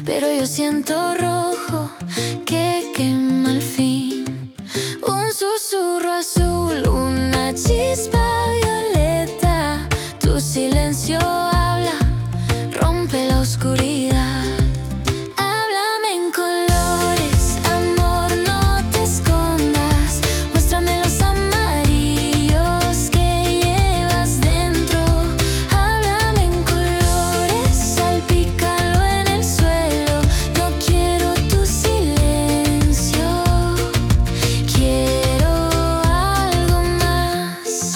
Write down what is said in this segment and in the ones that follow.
pero yo siento rojo que quema al fin. Un susurro azul, una chispa violeta. Tu silencio habla, rompe la oscuridad. Háblame en colores, amor, no te escondas. Muéstrame los amarillos que llevas dentro. Háblame en colores, salpícalo en el suelo. No quiero tu silencio, quiero algo más.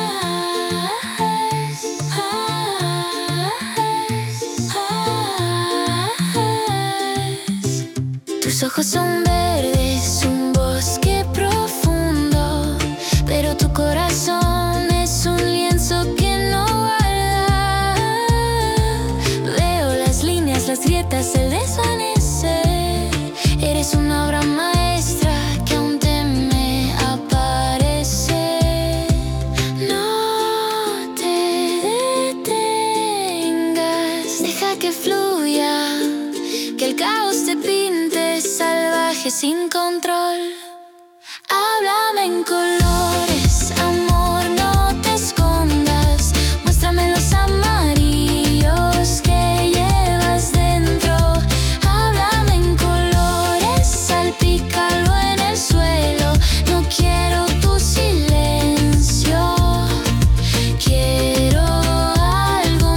Tus ojos son verdes, un bosque profundo, pero tu corazón es un lienzo que no guarda. Veo las líneas, las grietas, el desvanecer. Eres una obra maestra que aún teme aparecer. No te detengas, deja que fluya, que el caos te pinte salvaje sin control. Háblame en colores, amor, no te escondas. Muéstrame los amarillos que llevas dentro. Háblame en colores, salpícalo en el suelo. No quiero tu silencio, quiero algo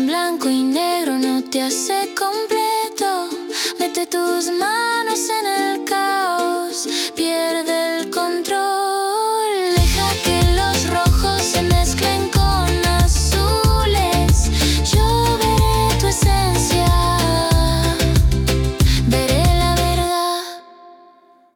te hace completo. Mete tus manos en el